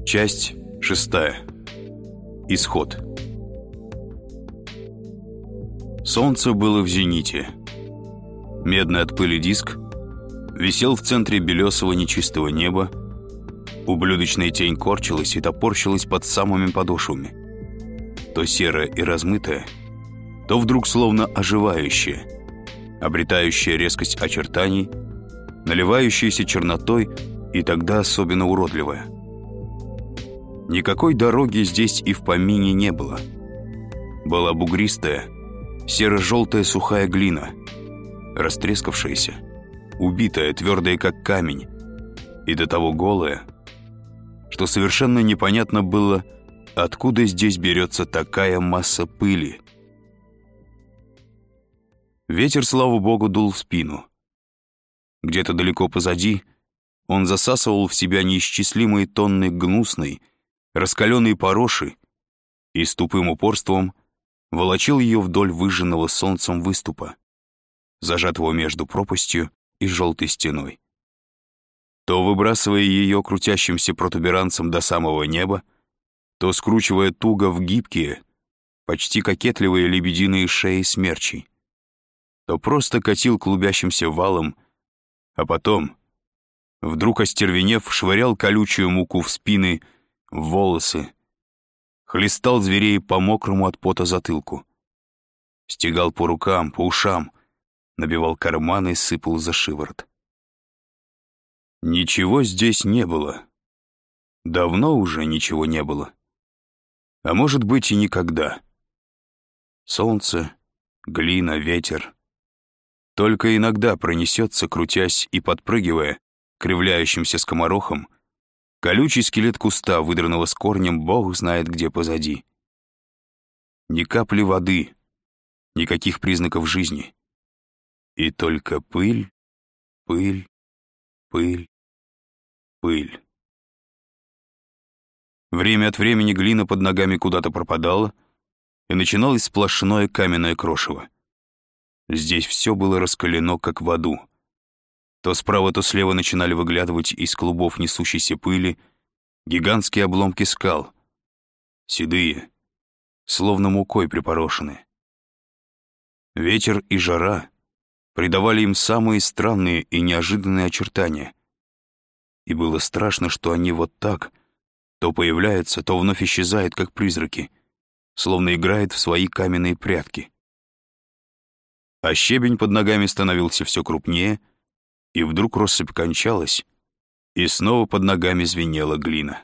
Часть 6. Исход. Солнце было в зените. Медный от пыли диск висел в центре белесого нечистого неба. Ублюдочная тень корчилась и топорщилась под самыми подошвами. То серая и размытая, то вдруг словно оживающая, обретающая резкость очертаний, наливающаяся чернотой и тогда особенно уродливая. Никакой дороги здесь и в помине не было. Была бугристая, серо-желтая сухая глина, растрескавшаяся, убитая, твердая как камень, и до того голая, что совершенно непонятно было, откуда здесь берется такая масса пыли. Ветер, слава богу, дул в спину. Где-то далеко позади он засасывал в себя неисчислимые тонны гнусной, раскаленной пороши и с тупым упорством волочил ее вдоль выжженного солнцем выступа, зажатого между пропастью и желтой стеной. То выбрасывая ее крутящимся протуберанцем до самого неба, то скручивая туго в гибкие, почти кокетливые лебединые шеи смерчей, то просто катил клубящимся валом, а потом, вдруг остервенев, швырял колючую муку в спины, в волосы, хлестал зверей по мокрому от пота затылку, стегал по рукам, по ушам, набивал карманы и сыпал за шиворот. Ничего здесь не было. Давно уже ничего не было. А может быть и никогда. Солнце, глина, ветер. Только иногда пронесется, крутясь и подпрыгивая, кривляющимся скоморохом, колючий скелет куста, выдранного с корнем, бог знает где позади. Ни капли воды, никаких признаков жизни. И только пыль, пыль, пыль, пыль. Время от времени глина под ногами куда-то пропадала, и начиналось сплошное каменное крошево. Здесь все было раскалено, как в аду. То справа, то слева начинали выглядывать из клубов несущейся пыли гигантские обломки скал, седые, словно мукой припорошенные. Ветер и жара придавали им самые странные и неожиданные очертания. И было страшно, что они вот так то появляются, то вновь исчезают, как призраки, словно играют в свои каменные прятки. А щебень под ногами становился все крупнее, и вдруг россыпь кончалась, и снова под ногами звенела глина.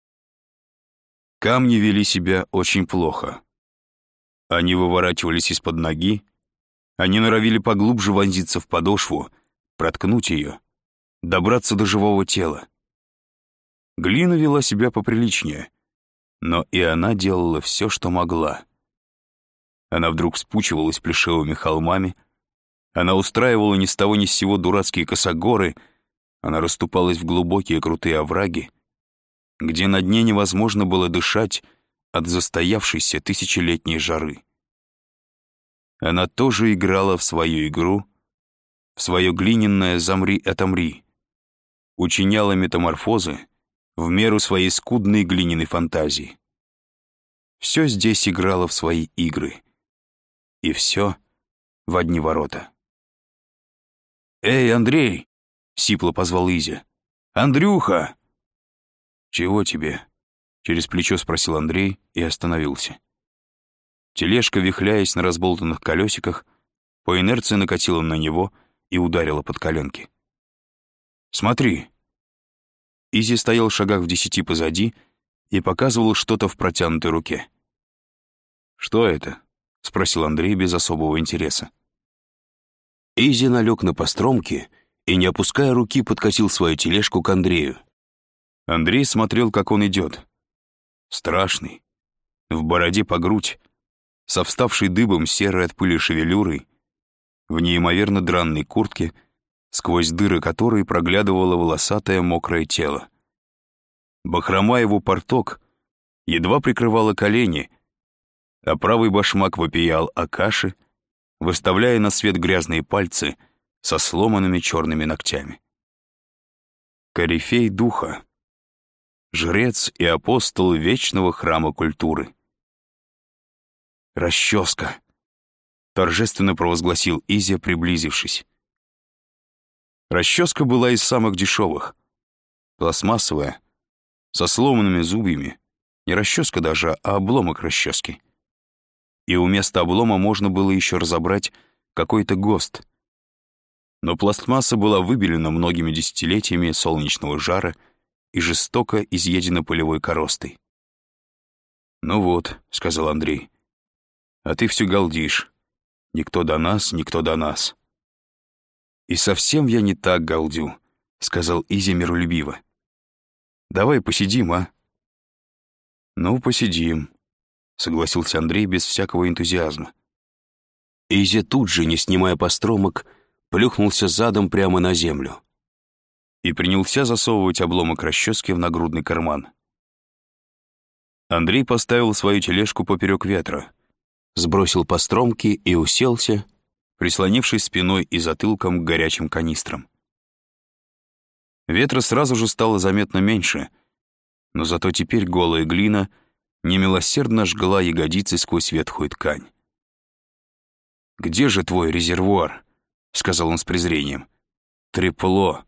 Камни вели себя очень плохо. Они выворачивались из-под ноги, они норовили поглубже вонзиться в подошву, проткнуть ее, добраться до живого тела. Глина вела себя поприличнее, но и она делала все, что могла. Она вдруг вспучивалась плешивыми холмами, она устраивала ни с того ни с сего дурацкие косогоры, она расступалась в глубокие крутые овраги, где на дне невозможно было дышать от застоявшейся тысячелетней жары. Она тоже играла в свою игру, в свое глиняное «замри-отомри», учиняла метаморфозы в меру своей скудной глиняной фантазии. Все здесь играло в свои игры, и все в одни ворота. «Эй, Андрей!» — сипло позвал Изя. «Андрюха!» «Чего тебе?» — через плечо спросил Андрей и остановился. Тележка, вихляясь на разболтанных колесиках, по инерции накатила на него и ударила под коленки. «Смотри!» Изи стоял в шагах в 10 позади и показывал что-то в протянутой руке. «Что это?» — спросил Андрей без особого интереса. Изи налег на постромки и, не опуская руки, подкатил свою тележку к Андрею. Андрей смотрел, как он идет. Страшный, в бороде по грудь, со вставшей дыбом серой от пыли шевелюрой, в неимоверно дранной куртке, сквозь дыры которой проглядывало волосатое мокрое тело. Бахрома его порток едва прикрывала колени, а правый башмак вопиял о каше, выставляя на свет грязные пальцы со сломанными черными ногтями. Корифей духа. жрец и апостол вечного храма культуры. «Расческа!» — торжественно провозгласил Изя, приблизившись. Расческа была из самых дешевых. Пластмассовая, со сломанными зубьями. Не расческа даже, а обломок расчески. И у места облома можно было еще разобрать какой-то ГОСТ. Но пластмасса была выбелена многими десятилетиями солнечного жара и жестоко изъедена пылевой коростой. «Ну вот», — сказал Андрей, — «а ты все галдишь. Никто до нас, никто до нас». «И совсем я не так галдю», — сказал Изя миролюбиво. «Давай посидим, а?» «Ну, посидим», — согласился Андрей без всякого энтузиазма. Изя тут же, не снимая постромок, плюхнулся задом прямо на землю и принялся засовывать обломок расчески в нагрудный карман. Андрей поставил свою тележку поперек ветра, сбросил постромки и уселся, прислонившись спиной и затылком к горячим канистрам. Ветра сразу же стало заметно меньше, но зато теперь голая глина немилосердно жгла ягодицы сквозь ветхую ткань. «Где же твой резервуар?» — сказал он с презрением. «Трепло».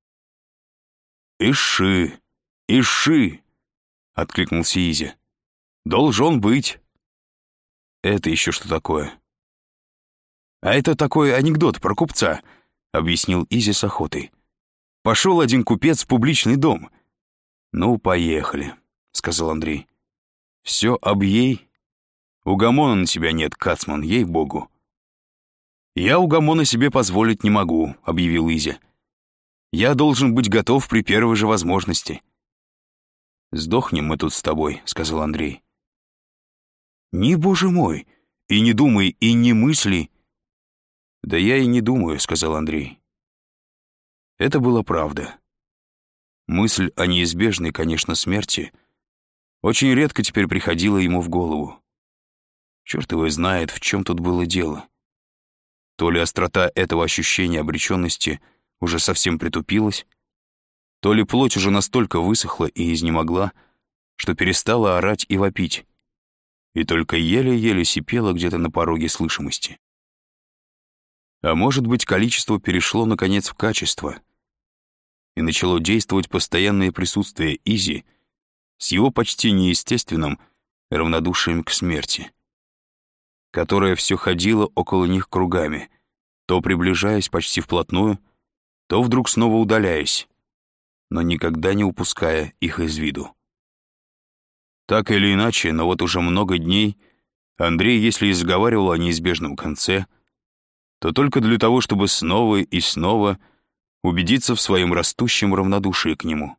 «Иши! Иши!» — откликнулся Изя. «Должен быть». «Это еще что такое?» «А это такой анекдот про купца», — объяснил Изя с охотой. «Пошел один купец в публичный дом». «Ну, поехали», — сказал Андрей. «Все объей? Угомона на тебя нет, кацман, ей-богу». «Я угомона себе позволить не могу», — объявил Изя. «Я должен быть готов при первой же возможности». «Сдохнем мы тут с тобой», — сказал Андрей. «Не, боже мой, и не думай, и не мысли». «Да я и не думаю», — сказал Андрей. Это была правда. Мысль о неизбежной, конечно, смерти очень редко теперь приходила ему в голову. Черт его знает, в чем тут было дело. То ли острота этого ощущения обреченности уже совсем притупилась, то ли плоть уже настолько высохла и изнемогла, что перестала орать и вопить, и только еле-еле сипела где-то на пороге слышимости. А может быть, количество перешло, наконец, в качество, и начало действовать постоянное присутствие Изи с его почти неестественным равнодушием к смерти, которая все ходила около них кругами, то приближаясь почти вплотную, то вдруг снова удаляясь, но никогда не упуская их из виду. Так или иначе, но вот уже много дней Андрей, если и заговаривал о неизбежном конце, то только для того, чтобы снова и снова убедиться в своем растущем равнодушии к нему.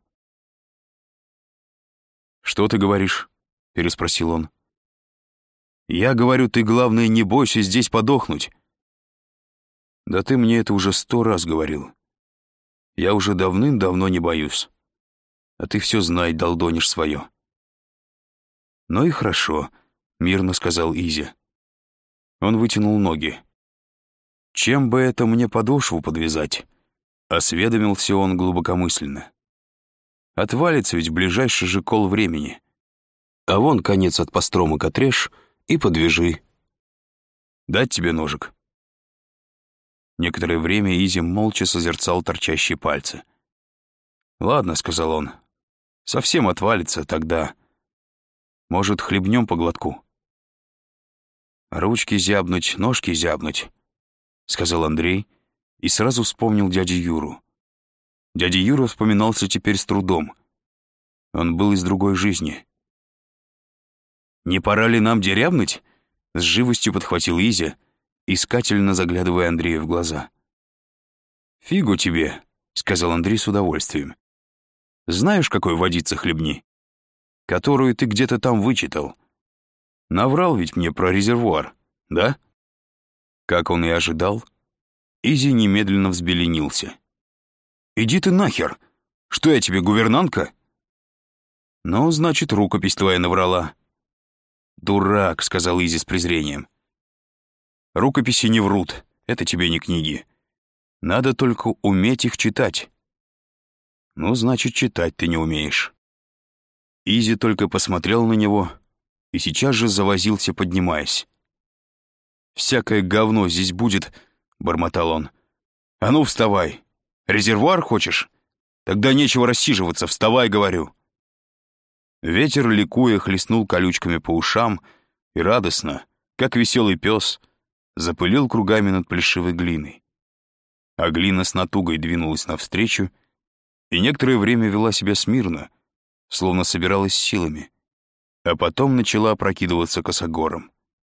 «Что ты говоришь?» — переспросил он. «Я говорю, ты, главное, не бойся здесь подохнуть». «Да ты мне это уже 100 раз говорил. Я уже давным-давно не боюсь. А ты все знай, долдонишь свое». «Ну и хорошо», — мирно сказал Изя. Он вытянул ноги. «Чем бы это мне подошву подвязать?» — осведомился он глубокомысленно. «Отвалится ведь ближайший же кол времени. А вон конец от постромок отрежь и подвяжи. Дать тебе ножик?» Некоторое время Изи молча созерцал торчащие пальцы. «Ладно», — сказал он, — «совсем отвалится тогда. Может, хлебнем по глотку?» «Ручки зябнуть, ножки зябнуть», — сказал Андрей и сразу вспомнил дядю Юру. Дядя Юра вспоминался теперь с трудом. Он был из другой жизни. «Не пора ли нам дерябнуть?» — с живостью подхватил Изя, искательно заглядывая Андрею в глаза. «Фигу тебе», — сказал Андрей с удовольствием. «Знаешь, какой водица хлебни? Которую ты где-то там вычитал. Наврал ведь мне про резервуар, да?» Как он и ожидал, Изи немедленно взбеленился. «Иди ты нахер! Что я тебе, гувернантка?» «Ну, значит, рукопись твоя наврала». «Дурак», — сказал Изи с презрением. «Рукописи не врут, это тебе не книги. Надо только уметь их читать». «Ну, значит, читать ты не умеешь». Изи только посмотрел на него и сейчас же завозился, поднимаясь. «Всякое говно здесь будет», — бормотал он. «А ну, вставай! Резервуар хочешь? Тогда нечего рассиживаться, вставай, говорю!» Ветер, ликуя, хлестнул колючками по ушам и радостно, как веселый пес, запылил кругами над плешивой глиной. А глина с натугой двинулась навстречу и некоторое время вела себя смирно, словно собиралась силами, а потом начала опрокидываться косогором.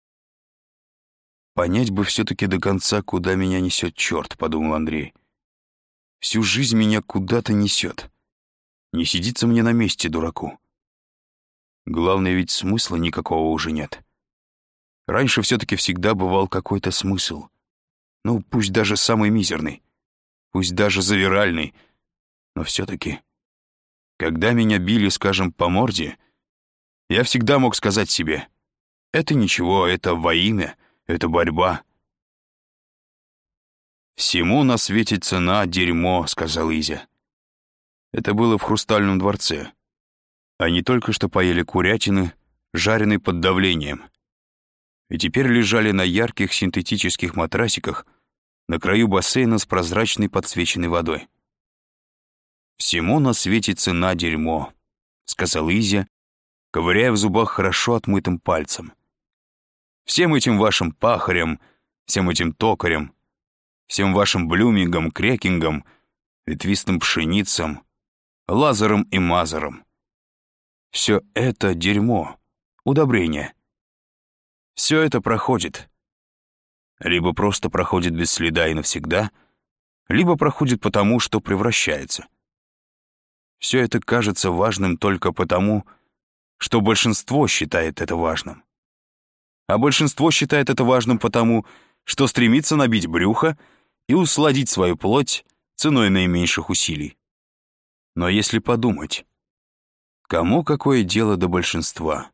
«Понять бы все-таки до конца, куда меня несет черт», — подумал Андрей. «Всю жизнь меня куда-то несет. Не сидится мне на месте, дураку. Главное, ведь смысла никакого уже нет. Раньше все-таки всегда бывал какой-то смысл. Ну, пусть даже самый мизерный, пусть даже завиральный, но все-таки, когда меня били, скажем, по морде, я всегда мог сказать себе: это ничего, это во имя, это борьба». «Всему на свете цена — дерьмо», — сказал Изя. Это было в Хрустальном дворце. Они только что поели курятины, жареной под давлением, и теперь лежали на ярких синтетических матрасиках на краю бассейна с прозрачной подсвеченной водой. «Всему на свете цена — дерьмо», — сказал Изя, ковыряя в зубах хорошо отмытым пальцем. «Всем этим вашим пахарям, всем этим токарям, всем вашим блюмингам, крекингам, ветвистым пшеницам, лазерам и мазерам. Все это дерьмо, удобрение. Все это проходит. Либо просто проходит без следа и навсегда, либо проходит потому, что превращается. Все это кажется важным только потому, что большинство считает это важным. А большинство считает это важным потому, что стремится набить брюхо и усладить свою плоть ценой наименьших усилий. Но если подумать, кому какое дело до большинства?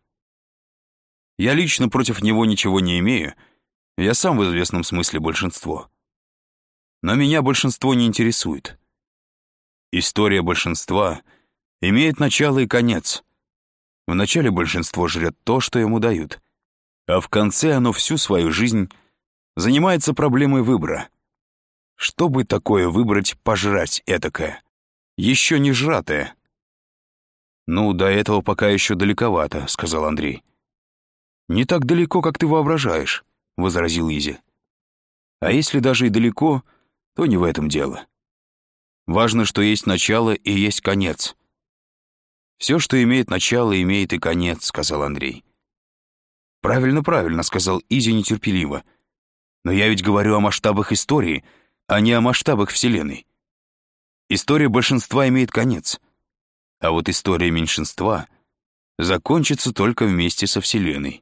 Я лично против него ничего не имею, я сам в известном смысле большинство. Но меня большинство не интересует. История большинства имеет начало и конец. В начале большинство жрет то, что ему дают, а в конце оно всю свою жизнь занимается проблемой выбора. Что бы такое выбрать, пожрать этакое, еще не жратое? «Ну, до этого пока еще далековато», — сказал Андрей. «Не так далеко, как ты воображаешь», — возразил Изя. «А если даже и далеко, то не в этом дело. Важно, что есть начало и есть конец». «Все, что имеет начало, имеет и конец», — сказал Андрей. «Правильно, правильно», — сказал Изя нетерпеливо. «Но я ведь говорю о масштабах истории, а не о масштабах Вселенной. История большинства имеет конец, а вот история меньшинства закончится только вместе со Вселенной».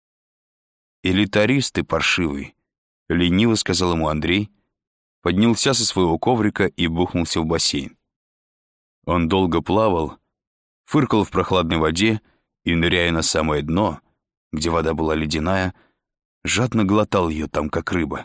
«Элитарист ты паршивый», — лениво сказал ему Андрей, поднялся со своего коврика и бухнулся в бассейн. Он долго плавал, фыркал в прохладной воде и, ныряя на самое дно, где вода была ледяная, жадно глотал ее там, как рыба.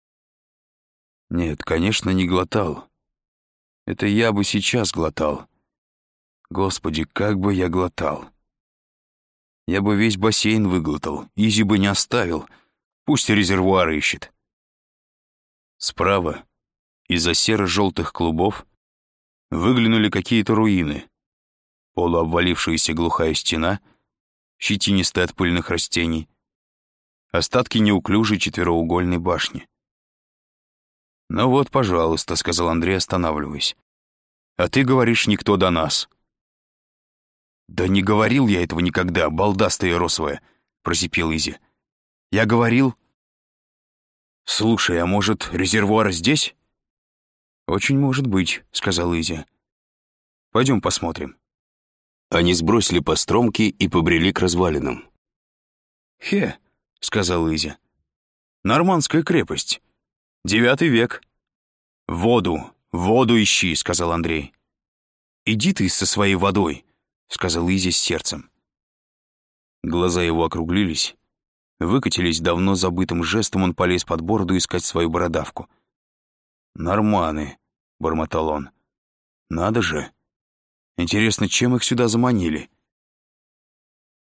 Нет, конечно, не глотал. Это я бы сейчас глотал. Господи, как бы я глотал. Я бы весь бассейн выглотал, Изи бы не оставил, пусть резервуар ищет. Справа, из-за серо-желтых клубов, выглянули какие-то руины, полуобвалившаяся глухая стена, щетинистая от пыльных растений, остатки неуклюжей четвероугольной башни. «Ну вот, пожалуйста», — сказал Андрей, останавливаясь. «А ты говоришь, никто до нас». «Да не говорил я этого никогда, балдастая росовая», — просипел Изи. «Я говорил...» «Слушай, а может, резервуар здесь?» «Очень может быть», — сказал Изи. «Пойдем посмотрим». Они сбросили постромки и побрели к развалинам. «Хе», — сказал Изи. «Нормандская крепость. 9 век». «Воду, воду ищи», — сказал Андрей. «Иди ты со своей водой», — сказал Изи с сердцем. Глаза его округлились, выкатились давно забытым жестом, он полез под бороду искать свою бородавку. «Норманы», — бормотал он. «Надо же. Интересно, чем их сюда заманили?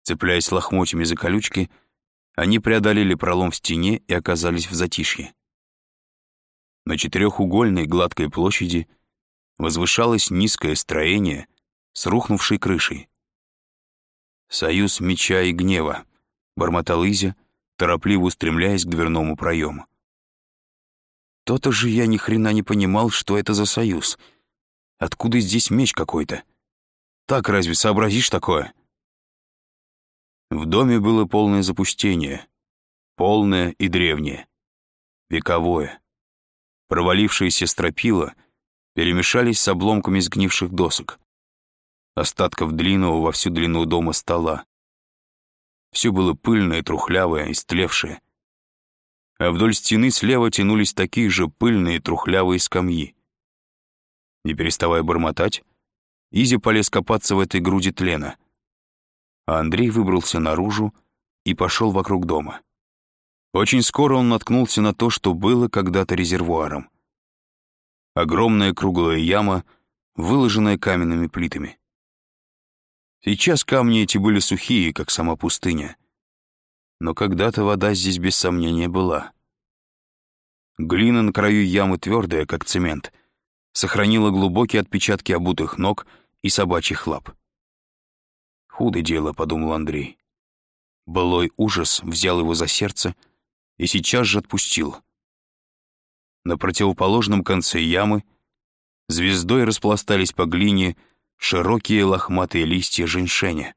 Цепляясь лохмотьями за колючки, они преодолели пролом в стене и оказались в затишье. На четырехугольной гладкой площади возвышалось низкое строение с рухнувшей крышей. «Союз меча и гнева», — бормотал Изя, торопливо устремляясь к дверному проему. То-то же я ни хрена не понимал, что это за союз. Откуда здесь меч какой-то? Так разве сообразишь такое? В доме было полное запустение. Полное и древнее. Вековое. Провалившиеся стропила перемешались с обломками сгнивших досок. Остатков длинного во всю длину дома стола. Все было пыльное, трухлявое, истлевшее. А вдоль стены слева тянулись такие же пыльные, трухлявые скамьи. Не переставая бормотать, Изя полез копаться в этой груди тлена. А Андрей выбрался наружу и пошел вокруг дома. Очень скоро он наткнулся на то, что было когда-то резервуаром. Огромная круглая яма, выложенная каменными плитами. Сейчас камни эти были сухие, как сама пустыня. Но когда-то вода здесь без сомнения была. Глина на краю ямы твердая, как цемент, сохранила глубокие отпечатки обутых ног и собачьих лап. «Худо дело», — подумал Андрей. Былой ужас взял его за сердце и сейчас же отпустил. На противоположном конце ямы звездой распластались по глине широкие лохматые листья женьшеня.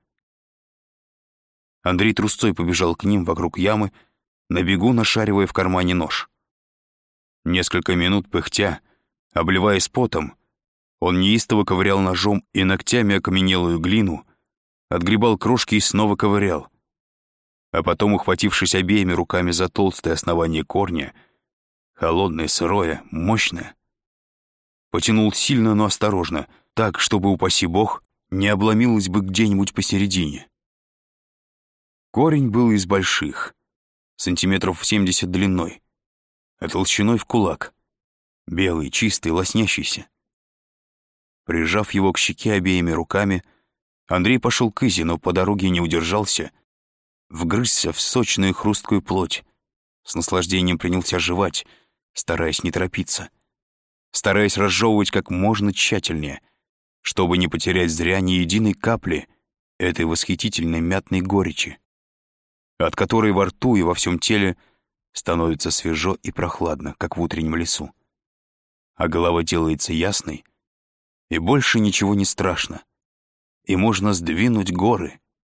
Андрей трусцой побежал к ним вокруг ямы, на бегу нашаривая в кармане нож. Несколько минут пыхтя, обливаясь потом, он неистово ковырял ножом и ногтями окаменелую глину, отгребал крошки и снова ковырял. А потом, ухватившись обеими руками за толстое основание корня, холодное, сырое, мощное, потянул сильно, но осторожно, так, чтобы, упаси бог, не обломилось бы где-нибудь посередине. Корень был из больших, сантиметров 70 длиной, а толщиной в кулак, белый, чистый, лоснящийся. Прижав его к щеке обеими руками, Андрей пошел к Изе, но по дороге не удержался, вгрызся в сочную хрусткую плоть, с наслаждением принялся жевать, стараясь не торопиться, стараясь разжевывать как можно тщательнее, чтобы не потерять зря ни единой капли этой восхитительной мятной горечи, от которой во рту и во всем теле становится свежо и прохладно, как в утреннем лесу. А голова делается ясной, и больше ничего не страшно, и можно сдвинуть горы.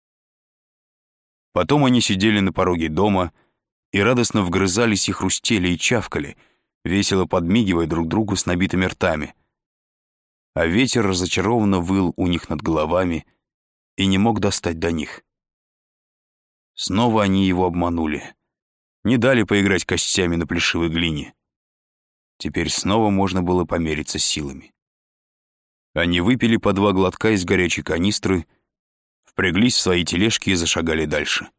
Потом они сидели на пороге дома и радостно вгрызались и хрустели и чавкали, весело подмигивая друг другу с набитыми ртами. А ветер разочарованно выл у них над головами и не мог достать до них. Снова они его обманули. Не дали поиграть костями на плешивой глине. Теперь снова можно было помериться силами. Они выпили по 2 глотка из горячей канистры, впряглись в свои тележки и зашагали дальше.